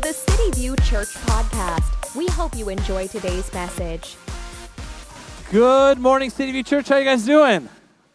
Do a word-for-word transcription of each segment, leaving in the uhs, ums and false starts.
the City View Church podcast. We hope you enjoy today's message. Good morning, City View Church. How you guys doing?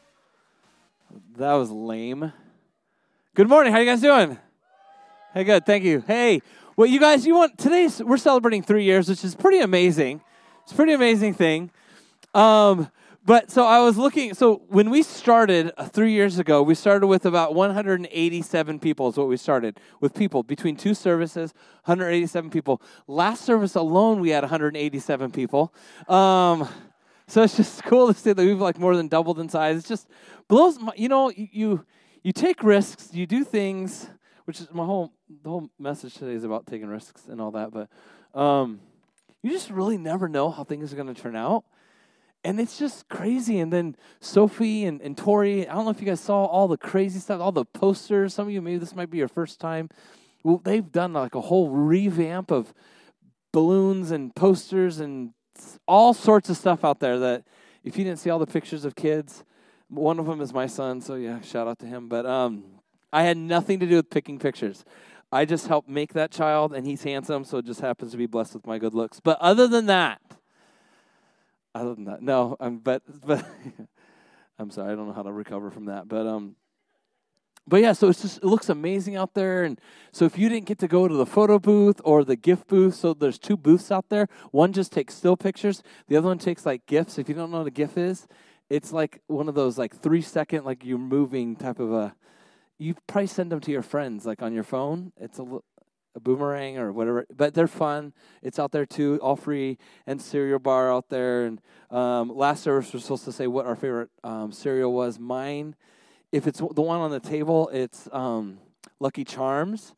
That was lame. Good morning. How you guys doing? Hey, good. Thank you. Hey, well, you guys, you want today's we're celebrating three years, which is pretty amazing. It's a pretty amazing thing. Um, but so I was looking. So when we started uh, three years ago, we started with about one hundred eighty-seven people. Is what we started with people between two services. one hundred eighty-seven people. Last service alone, we had one hundred eighty-seven people. Um, So it's just cool to see that we've like more than doubled in size. It just blows my, you know, you, you you take risks, you do things, which is my whole, the whole message today is about taking risks and all that, but um, you just really never know how things are going to turn out. And it's just crazy. And then Sophie and, and Tori, I don't know if you guys saw all the crazy stuff, all the posters. Some of you, maybe this might be your first time. Well, they've done like a whole revamp of balloons and posters and all sorts of stuff out there that if you didn't see all the pictures of kids, one of them is my son, so yeah, shout out to him. But um, I had nothing to do with picking pictures. I just helped make that child, and he's handsome, so it just happens to be blessed with my good looks. But other than that, other than that, no, I'm, but, but I'm sorry, I don't know how to recover from that. But um, But yeah, so it's just, it looks amazing out there. And so if you didn't get to go to the photo booth or the gift booth, so there's two booths out there. One just takes still pictures. The other one takes like gifts. If you don't know what a GIF is, it's like one of those like three second, like you're moving type of a, you probably send them to your friends like on your phone. It's a, a boomerang or whatever, but they're fun. It's out there too, all free, and cereal bar out there. And um, last service we're supposed to say what our favorite um, cereal was. Mine, if it's the one on the table, it's um, Lucky Charms.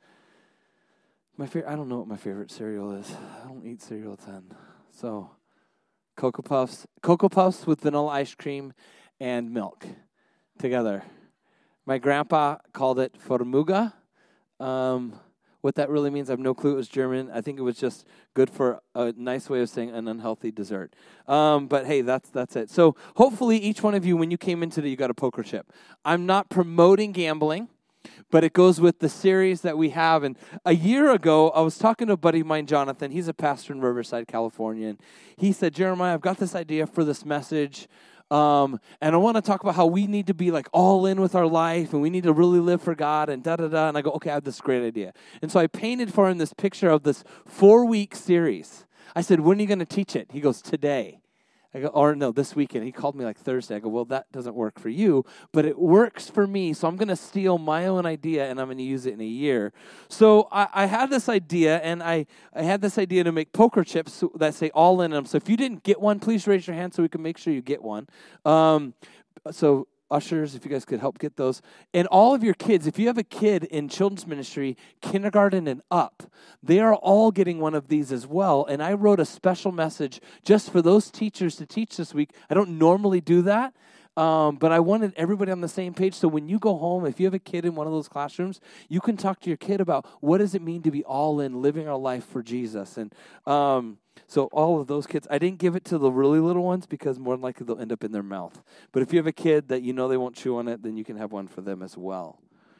My favorite, I don't know what my favorite cereal is. I don't eat cereal a ton. So, Cocoa Puffs, Cocoa Puffs with vanilla ice cream and milk together. My grandpa called it Formuga. Um, what that really means, I have no clue. It was German. I think it was just good for a nice way of saying an unhealthy dessert. Um, but hey, that's that's it. So hopefully each one of you, when you came in today, you got a poker chip. I'm not promoting gambling, but it goes with the series that we have. And a year ago, I was talking to a buddy of mine, Jonathan. He's a pastor in Riverside, California. And he said, Jeremiah, I've got this idea for this message. Um, and I want to talk about how we need to be like all in with our life and we need to really live for God and da-da-da. And I go, okay, I have this great idea. And so I painted for him this picture of this four-week series. I said, when are you going to teach it? He goes, today. I go, or no, this weekend. He called me like Thursday. I go, well, that doesn't work for you, but it works for me. So I'm going to steal my own idea and I'm going to use it in a year. So I, I had this idea, and I, I had this idea to make poker chips that say all in them. So if you didn't get one, please raise your hand so we can make sure you get one. Um, so ushers, if you guys could help get those. And all of your kids, if you have a kid in children's ministry, kindergarten and up, they are all getting one of these as well. And I wrote a special message just for those teachers to teach this week. I don't normally do that, um, but I wanted everybody on the same page. So when you go home, if you have a kid in one of those classrooms, you can talk to your kid about what does it mean to be all in, living our life for Jesus. And um So all of those kids, I didn't give it to the really little ones because more than likely they'll end up in their mouth. But if you have a kid that you know they won't chew on it, then you can have one for them as well.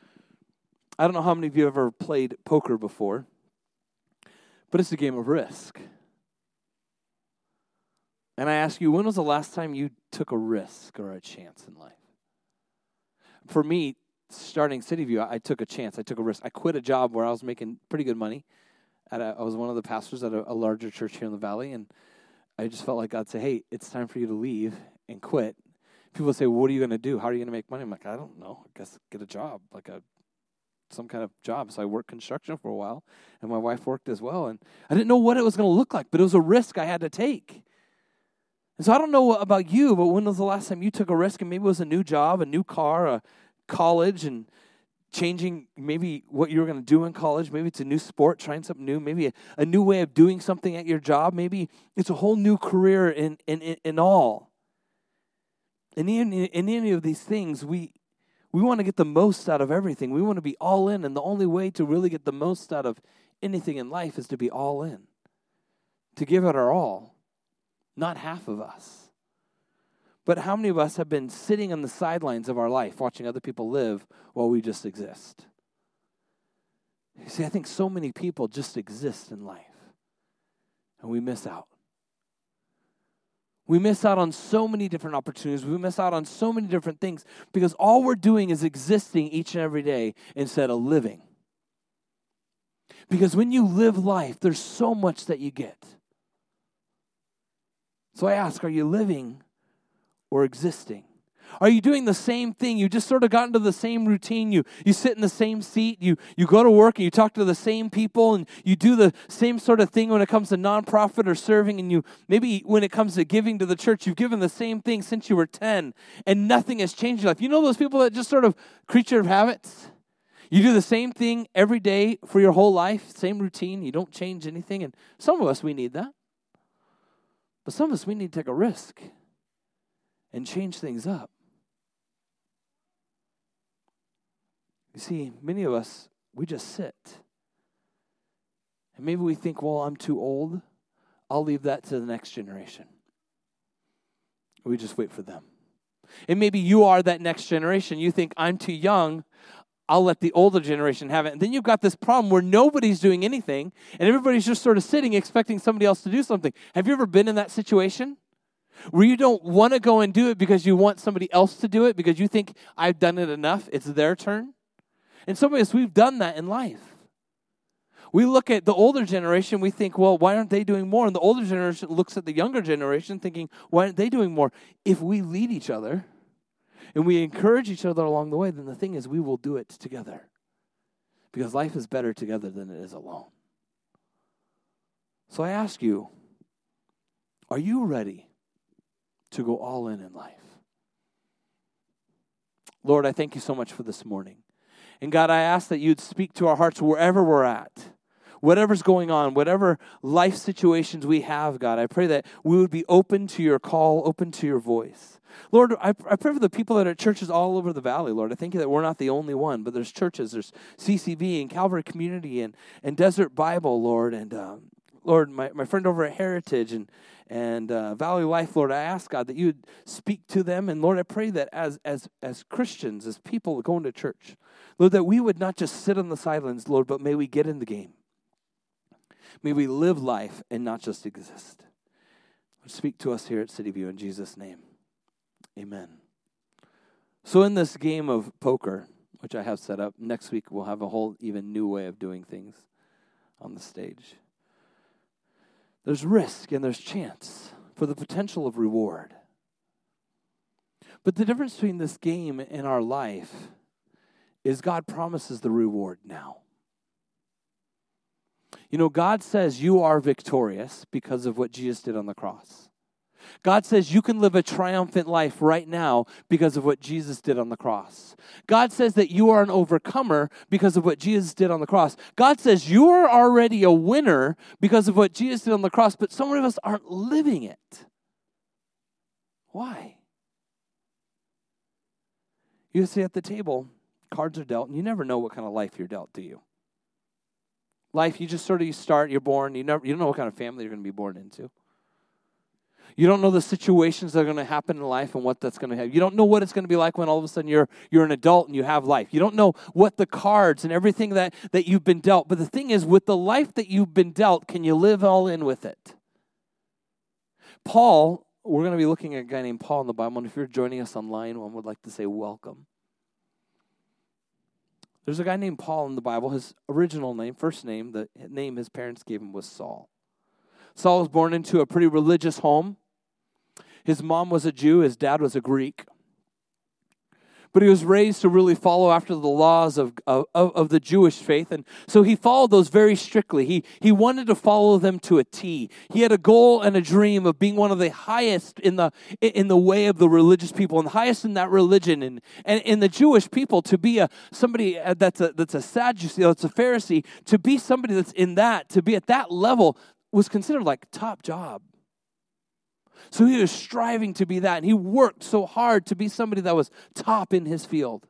I don't know how many of you have ever played poker before, but it's a game of risk. And I ask you, when was the last time you took a risk or a chance in life? For me, starting City View, I took a chance. I took a risk. I quit a job where I was making pretty good money. At a, I was one of the pastors at a, a larger church here in the valley, and I just felt like God said, hey, it's time for you to leave and quit. People say, well, what are you going to do? How are you going to make money? I'm like, I don't know. I guess get a job, like a some kind of job. So I worked construction for a while, and my wife worked as well. And I didn't know what it was going to look like, but it was a risk I had to take. And so I don't know about you, but when was the last time you took a risk, and maybe it was a new job, a new car, a college, and changing maybe what you were going to do in college. Maybe it's a new sport, trying something new. Maybe a, a new way of doing something at your job. Maybe it's a whole new career in in, in, in all. In, in, in any of these things, we we want to get the most out of everything. We want to be all in, and the only way to really get the most out of anything in life is to be all in, to give it our all, not half of us. But how many of us have been sitting on the sidelines of our life watching other people live while we just exist? You see, I think so many people just exist in life, and we miss out. We miss out on so many different opportunities. We miss out on so many different things because all we're doing is existing each and every day instead of living. Because when you live life, there's so much that you get. So I ask, are you living or existing? Are you doing the same thing? You just sort of got into the same routine. You you sit in the same seat. You you go to work and you talk to the same people and you do the same sort of thing when it comes to nonprofit or serving. And you maybe when it comes to giving to the church, you've given the same thing since you were ten and nothing has changed your life. You know those people that just sort of creature of habits? You do the same thing every day for your whole life, same routine. You don't change anything. And some of us, we need that. But some of us, we need to take a risk and change things up. You see, many of us, we just sit. And maybe we think, well, I'm too old. I'll leave that to the next generation. We just wait for them. And maybe you are that next generation. You think, I'm too young. I'll let the older generation have it. And then you've got this problem where nobody's doing anything, and everybody's just sort of sitting expecting somebody else to do something. Have you ever been in that situation? Where you don't want to go and do it because you want somebody else to do it, because you think, I've done it enough, it's their turn? And some of us, we've done that in life. We look at the older generation, we think, well, why aren't they doing more? And the older generation looks at the younger generation thinking, why aren't they doing more? If we lead each other and we encourage each other along the way, then the thing is we will do it together. Because life is better together than it is alone. So I ask you, are you ready to go all in in life? Lord, I thank you so much for this morning. And God, I ask that you'd speak to our hearts wherever we're at, whatever's going on, whatever life situations we have, God. I pray that we would be open to your call, open to your voice. Lord, I, I pray for the people that are at churches all over the valley, Lord. I thank you that we're not the only one, but there's churches, there's C C V and Calvary Community and, and Desert Bible, Lord, and um, Lord, my, my friend over at Heritage and and uh, Valley Life, Lord, I ask, God, that you would speak to them. And Lord, I pray that as as as Christians, as people going to church, Lord, that we would not just sit on the sidelines, Lord, but may we get in the game. May we live life and not just exist. Lord, speak to us here at City View in Jesus' name. Amen. So in this game of poker, which I have set up, next week we'll have a whole even new way of doing things on the stage. There's risk and there's chance for the potential of reward. But the difference between this game and our life is God promises the reward now. You know, God says you are victorious because of what Jesus did on the cross. God says you can live a triumphant life right now because of what Jesus did on the cross. God says that you are an overcomer because of what Jesus did on the cross. God says you are already a winner because of what Jesus did on the cross, but some of us aren't living it. Why? You see, at the table, cards are dealt, and you never know what kind of life you're dealt, do you? Life, you just sort of, you start, you're born, you never, you don't know what kind of family you're going to be born into. You don't know the situations that are going to happen in life and what that's going to have. You don't know what it's going to be like when all of a sudden you're you're an adult and you have life. You don't know what the cards and everything that, that you've been dealt. But the thing is, with the life that you've been dealt, can you live all in with it? Paul, we're going to be looking at a guy named Paul in the Bible, and if you're joining us online, one would like to say welcome. There's a guy named Paul in the Bible. His original name, first name, the name his parents gave him was Saul. Saul was born into a pretty religious home. His mom was a Jew. His dad was a Greek. But he was raised to really follow after the laws of, of, of the Jewish faith. And so he followed those very strictly. He, he wanted to follow them to a T. He had a goal and a dream of being one of the highest in the in the way of the religious people, and the highest in that religion. And, and in the Jewish people, to be a somebody that's a, that's a Sadducee, that's a Pharisee, to be somebody that's in that, to be at that level was considered like top job. So he was striving to be that, and he worked so hard to be somebody that was top in his field.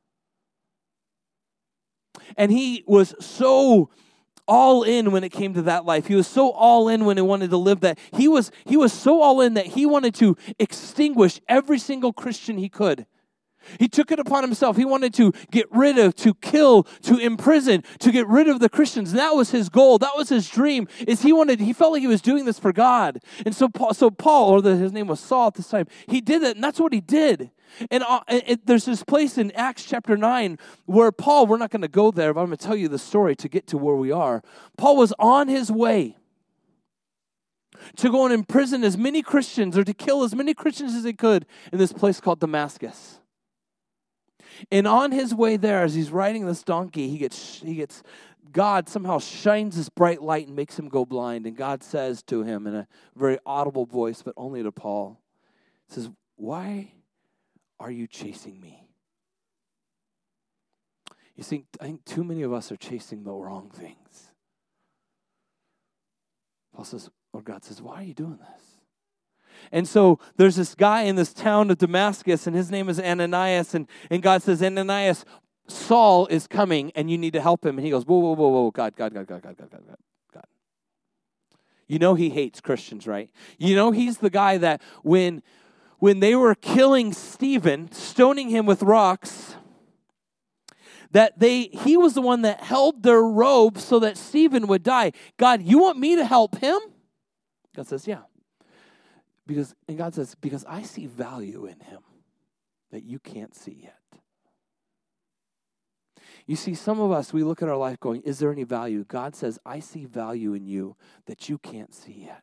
And he was so all in when it came to that life. He was so all in when he wanted to live that. He was, he was so all in that he wanted to extinguish every single Christian he could. He took it upon himself. He wanted to get rid of, to kill, to imprison, to get rid of the Christians. And that was his goal. That was his dream. Is he wanted, he felt like he was doing this for God. And so Paul, so Paul, or the, his name was Saul at this time, he did that, and that's what he did. And uh, it, there's this place in Acts chapter nine where Paul, we're not going to go there, but I'm going to tell you the story to get to where we are. Paul was on his way to go and imprison as many Christians or to kill as many Christians as he could in this place called Damascus. And on his way there, as he's riding this donkey, he gets, he gets, God somehow shines this bright light and makes him go blind. And God says to him in a very audible voice, but only to Paul, says, "Why are you chasing me?" You see, I think too many of us are chasing the wrong things. Paul says, or God says, "Why are you doing this?" And so there's this guy in this town of Damascus, and his name is Ananias, and, and God says, "Ananias, Saul is coming, and you need to help him." And he goes, whoa, whoa, whoa, whoa, God, God, God, God, God, God, God, God. You know he hates Christians, right? You know he's the guy that when, when they were killing Stephen, stoning him with rocks, that they he was the one that held their robe so that Stephen would die. God, you want me to help him? God says, yeah. Because, and God says, because I see value in him that you can't see yet. You see, some of us, we look at our life going, is there any value? God says, I see value in you that you can't see yet.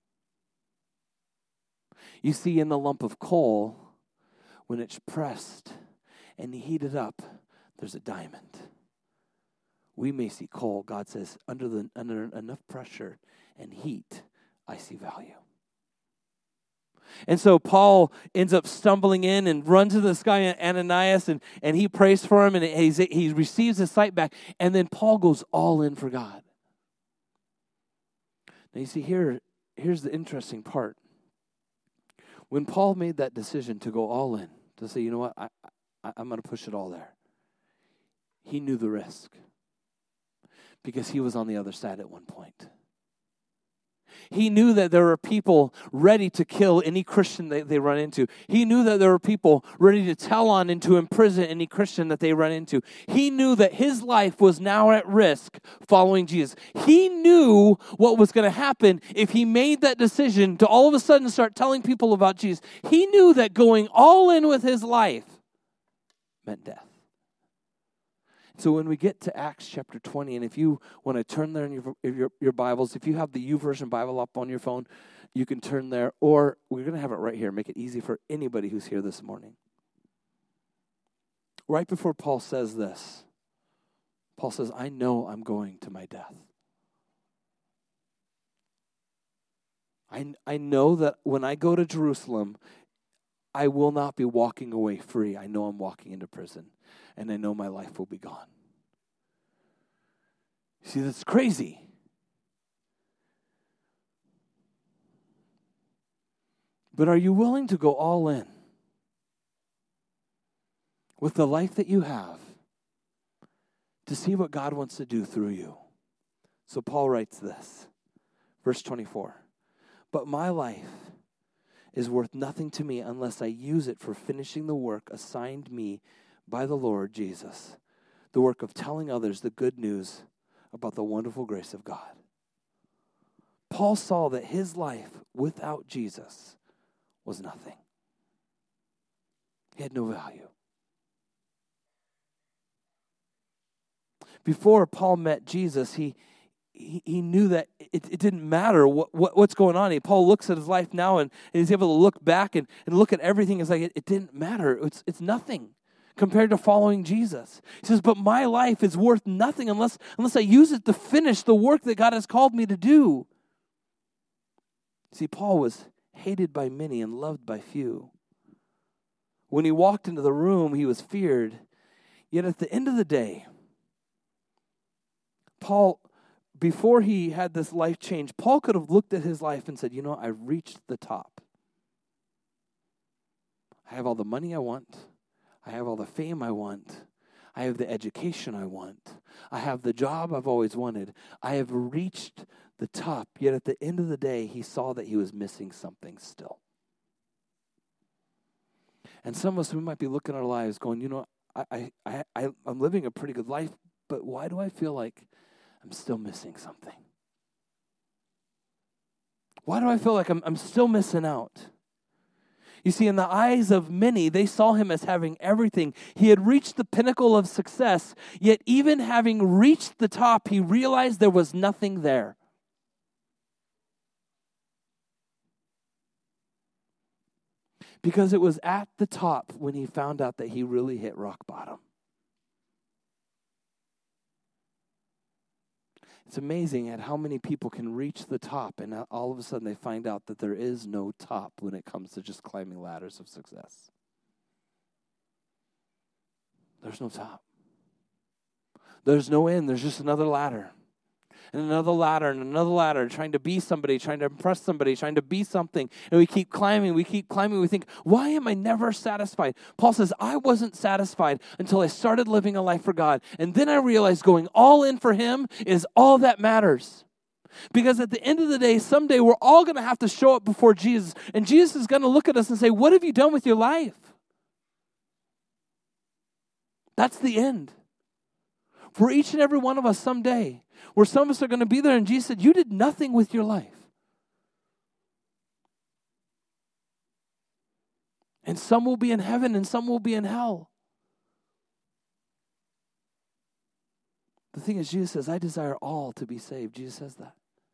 You see, in the lump of coal, when it's pressed and heated up, there's a diamond. We may see coal. God says, under the under enough pressure and heat, I see value. And so Paul ends up stumbling in and runs to this guy Ananias, and, and he prays for him, and he's, he receives his sight back. And then Paul goes all in for God. Now you see, here, here's the interesting part. When Paul made that decision to go all in, to say, you know what, I, I, I'm going to push it all there, he knew the risk because he was on the other side at one point. He knew that there were people ready to kill any Christian that they run into. He knew that there were people ready to tell on and to imprison any Christian that they run into. He knew that his life was now at risk following Jesus. He knew what was going to happen if he made that decision to all of a sudden start telling people about Jesus. He knew that going all in with his life meant death. So when we get to Acts chapter twenty, and if you want to turn there in your, your, your Bibles, if you have the YouVersion Bible up on your phone, you can turn there, or we're going to have it right here, make it easy for anybody who's here this morning. Right before Paul says this, Paul says, I know I'm going to my death. I, I know that when I go to Jerusalem, I will not be walking away free. I know I'm walking into prison, and I know my life will be gone. See, that's crazy. But are you willing to go all in with the life that you have to see what God wants to do through you? So Paul writes this, verse twenty-four. But my life is worth nothing to me unless I use it for finishing the work assigned me by the Lord Jesus, the work of telling others the good news about the wonderful grace of God. Paul saw that his life without Jesus was nothing. He had no value. Before Paul met Jesus, he He, he knew that it, it didn't matter what, what what's going on. He, Paul looks at his life now, and, and he's able to look back and, and look at everything. It's like it, it didn't matter. It's it's nothing compared to following Jesus. He says, but my life is worth nothing unless unless I use it to finish the work that God has called me to do. See, Paul was hated by many and loved by few. When he walked into the room, he was feared. Yet at the end of the day, Paul, before he had this life change, Paul could have looked at his life and said, you know, I've reached the top. I have all the money I want. I have all the fame I want. I have the education I want. I have the job I've always wanted. I have reached the top. Yet at the end of the day, he saw that he was missing something still. And some of us, we might be looking at our lives going, you know, I, I, I, I- I'm living a pretty good life, but why do I feel like I'm still missing something? Why do I feel like I'm, I'm still missing out? You see, in the eyes of many, they saw him as having everything. He had reached the pinnacle of success, yet even having reached the top, he realized there was nothing there. Because it was at the top when he found out that he really hit rock bottom. It's amazing at how many people can reach the top, and all of a sudden they find out that there is no top when it comes to just climbing ladders of success. There's no top. There's no end. There's just another ladder. And another ladder and another ladder, trying to be somebody, trying to impress somebody, trying to be something. And we keep climbing, we keep climbing. We think, why am I never satisfied? Paul says, I wasn't satisfied until I started living a life for God. And then I realized going all in for him is all that matters. Because at the end of the day, someday we're all going to have to show up before Jesus. And Jesus is going to look at us and say, what have you done with your life? That's the end. For each and every one of us someday, where some of us are going to be there, and Jesus said, you did nothing with your life. And some will be in heaven, and some will be in hell. The thing is, Jesus says, I desire all to be saved. Jesus says that.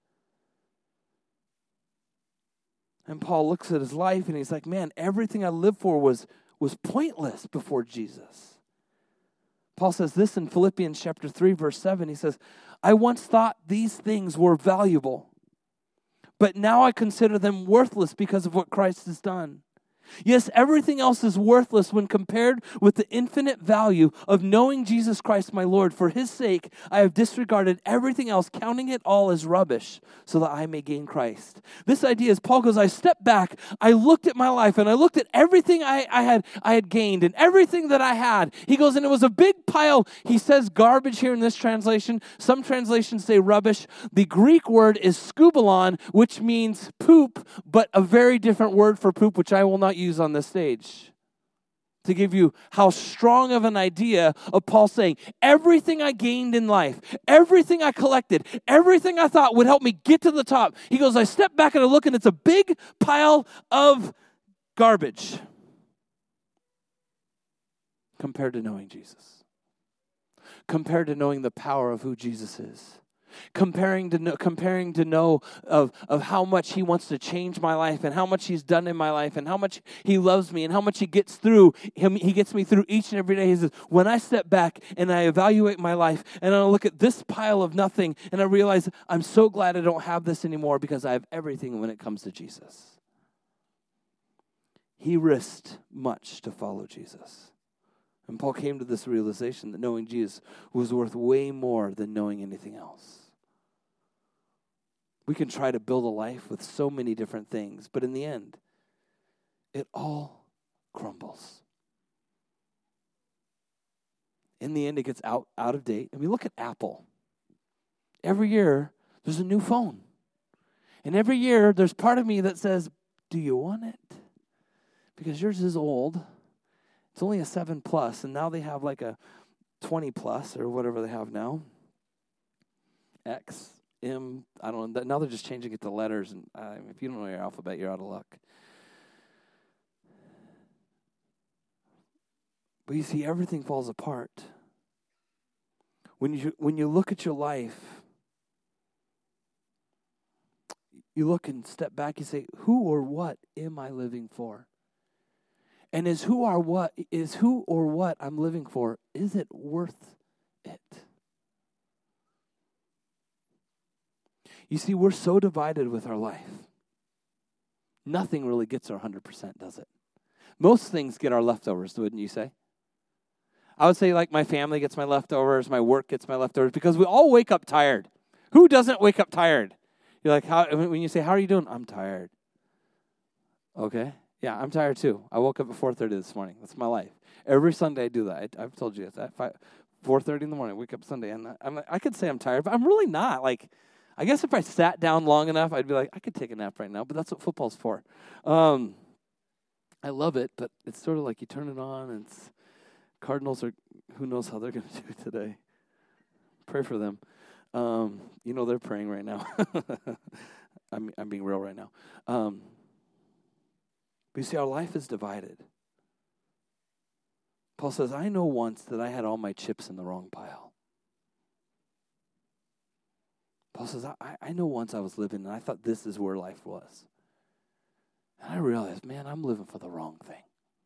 And Paul looks at his life, and he's like, man, everything I lived for was, was pointless before Jesus. Paul says this in Philippians chapter three, verse seven. He says, I once thought these things were valuable, but now I consider them worthless because of what Christ has done. Yes, everything else is worthless when compared with the infinite value of knowing Jesus Christ my Lord. For his sake, I have disregarded everything else, counting it all as rubbish, so that I may gain Christ. This idea is, Paul goes, I stepped back, I looked at my life, and I looked at everything I, I had I had gained and everything that I had. He goes, and it was a big pile. He says garbage here in this translation. Some translations say rubbish. The Greek word is skubalon, which means poop, but a very different word for poop, which I will not use on this stage, to give you how strong of an idea of Paul saying, everything I gained in life, everything I collected, everything I thought would help me get to the top. He goes, I step back and I look, and it's a big pile of garbage compared to knowing Jesus, compared to knowing the power of who Jesus is. Comparing to know, comparing to know of, of how much he wants to change my life and how much he's done in my life and how much he loves me and how much he gets through him. He gets me through each and every day. He says, when I step back and I evaluate my life and I look at this pile of nothing and I realize I'm so glad I don't have this anymore because I have everything when it comes to Jesus. He risked much to follow Jesus. And Paul came to this realization that knowing Jesus was worth way more than knowing anything else. We can try to build a life with so many different things, but in the end, it all crumbles. In the end, it gets out, out of date. I mean, look at Apple. Every year, there's a new phone. And every year, there's part of me that says, do you want it? Because yours is old. It's only a seven plus, and now they have like a twenty plus or whatever they have now. X. M, I don't know. Now they're just changing it to letters. And uh, if you don't know your alphabet, you're out of luck. But you see, everything falls apart. When you when you look at your life, you look and step back, you say, who or what am I living for? And is who or what is who or what I'm living for, is it worth it? You see, we're so divided with our life. Nothing really gets our one hundred percent, does it? Most things get our leftovers, wouldn't you say? I would say like my family gets my leftovers, my work gets my leftovers, because we all wake up tired. Who doesn't wake up tired? You're like, how? When you say, how are you doing? I'm tired. Okay. Yeah, I'm tired too. I woke up at four thirty this morning. That's my life. Every Sunday I do that. I, I've told you that. four thirty in the morning, I wake up Sunday, and I'm, I could say I'm tired, but I'm really not. Like, I guess if I sat down long enough, I'd be like, I could take a nap right now, but that's what football's for. Um, I love it, but it's sort of like you turn it on and it's, Cardinals are, who knows how they're going to do today. Pray for them. Um, you know they're praying right now. I'm, I'm being real right now. Um, but you see, our life is divided. Paul says, I know once that I had all my chips in the wrong pile. Paul says, I, I know once I was living and I thought this is where life was. And I realized, man, I'm living for the wrong thing.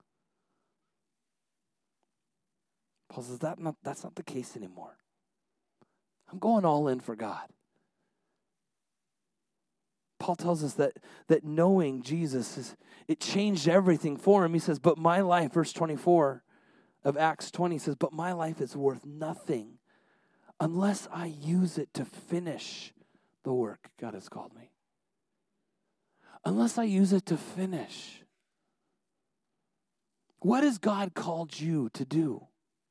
Paul says, that not, that's not the case anymore. I'm going all in for God. Paul tells us that, that knowing Jesus, is it changed everything for him. He says, but my life, verse twenty-four of Acts twenty says, but my life is worth nothing unless I use it to finish the work God has called me. Unless I use it to finish. What has God called you to do?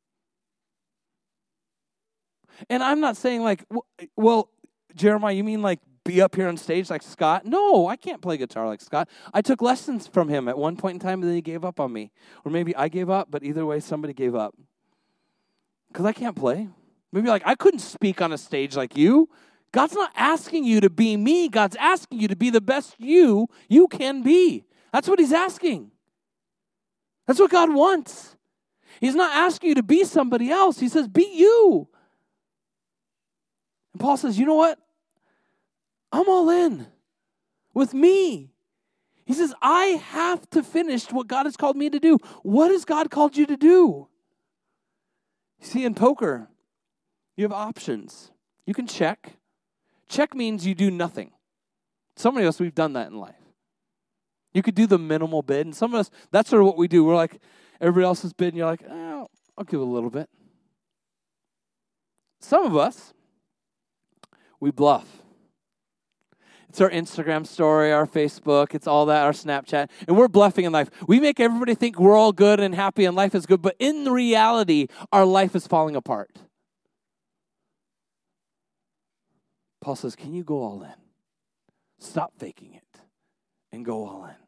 And I'm not saying like, well, Jeremiah, you mean like be up here on stage like Scott? No, I can't play guitar like Scott. I took lessons from him at one point in time and then he gave up on me. Or maybe I gave up, but either way, somebody gave up. Because I can't play. Maybe like I couldn't speak on a stage like you. God's not asking you to be me. God's asking you to be the best you you can be. That's what he's asking. That's what God wants. He's not asking you to be somebody else. He says, be you. And Paul says, you know what? I'm all in with me. He says, I have to finish what God has called me to do. What has God called you to do? You see, in poker, you have options. You can check. Check means you do nothing. Some of us, we've done that in life. You could do the minimal bid, and some of us, that's sort of what we do. We're like, everybody else is bidding, you're like, oh, I'll give a little bit. Some of us, we bluff. It's our Instagram story, our Facebook, it's all that, our Snapchat, and we're bluffing in life. We make everybody think we're all good and happy and life is good, but in reality, our life is falling apart. Paul says, can you go all in? Stop faking it and go all in.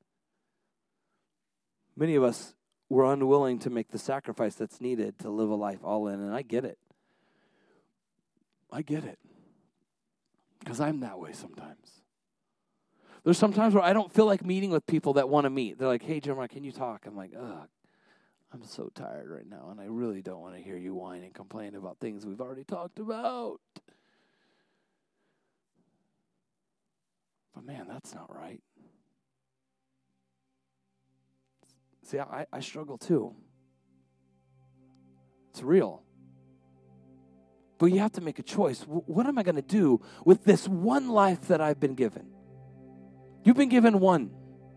Many of us were unwilling to make the sacrifice that's needed to live a life all in, and I get it. I get it. Because I'm that way sometimes. There's sometimes where I don't feel like meeting with people that want to meet. They're like, hey, Jeremiah, can you talk? I'm like, ugh, I'm so tired right now, and I really don't want to hear you whine and complain about things we've already talked about. But man, that's not right. See, I, I struggle too. It's real. But you have to make a choice. What am I going to do with this one life that I've been given? You've been given one.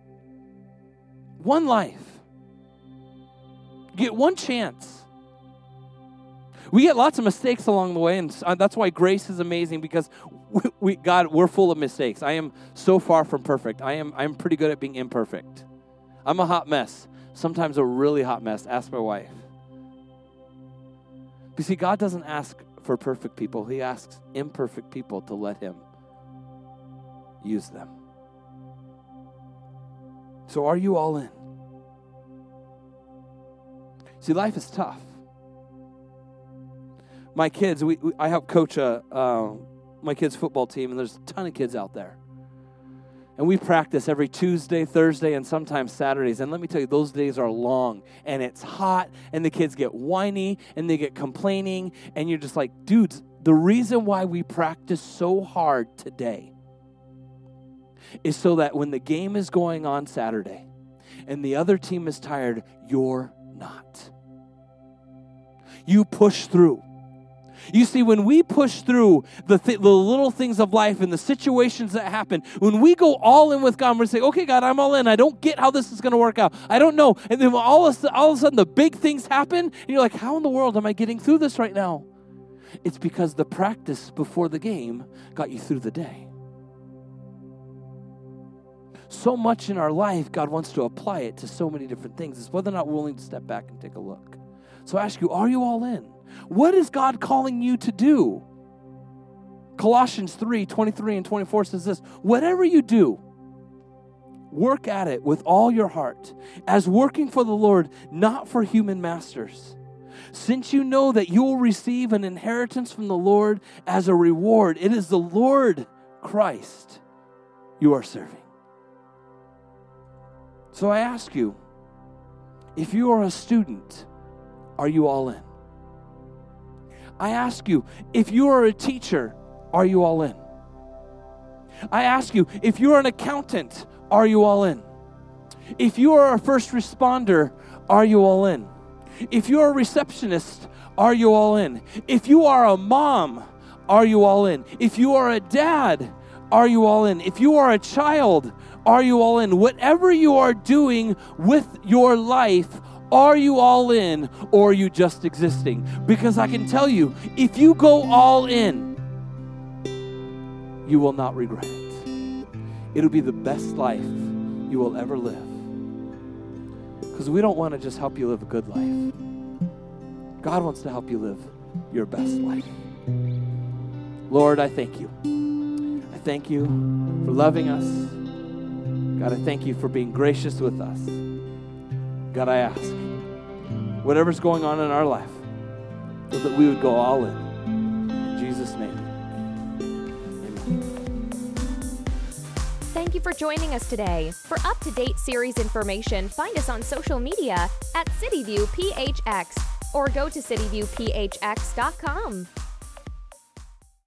One life. You get one chance. We get lots of mistakes along the way, and that's why grace is amazing, because we, we, God, we're full of mistakes. I am so far from perfect. I am I'm pretty good at being imperfect. I'm a hot mess. Sometimes a really hot mess. Ask my wife. But you see, God doesn't ask for perfect people. He asks imperfect people to let him use them. So are you all in? See, life is tough. My kids, we, we I help coach a, uh, my kids' football team, and there's a ton of kids out there. And we practice every Tuesday, Thursday, and sometimes Saturdays. And let me tell you, those days are long, and it's hot, and the kids get whiny, and they get complaining, and you're just like, dudes, the reason why we practice so hard today is so that when the game is going on Saturday and the other team is tired, you're not. You push through. You see, when we push through the, th- the little things of life and the situations that happen, when we go all in with God, we're saying, okay, God, I'm all in. I don't get how this is going to work out. I don't know. And then all of, all of a sudden, the big things happen, and you're like, how in the world am I getting through this right now? It's because the practice before the game got you through the day. So much in our life, God wants to apply it to so many different things. It's whether or not we're willing to step back and take a look. So I ask you, are you all in? What is God calling you to do? Colossians three, twenty-three and twenty-four says this, whatever you do, work at it with all your heart, as working for the Lord, not for human masters. Since you know that you will receive an inheritance from the Lord as a reward, it is the Lord Christ you are serving. So I ask you, if you are a student, are you all in? I ask you, if you are a teacher, are you all in? I ask you, if you're an accountant, are you all in? If you are a first responder, are you all in? If you're a receptionist, are you all in? If you are a mom, are you all in? If you are a dad, are you all in? If you are a child, are you all in? Whatever you are doing with your life, are you all in, or are you just existing? Because I can tell you, if you go all in, you will not regret it. It'll be the best life you will ever live. Because we don't want to just help you live a good life. God wants to help you live your best life. Lord, I thank you. I thank you for loving us. God, I thank you for being gracious with us. God, I ask, whatever's going on in our life, so that we would go all in. In Jesus' name, amen. Thank you for joining us today. For up-to-date series information, find us on social media at CityView P H X or go to city view p h x dot com.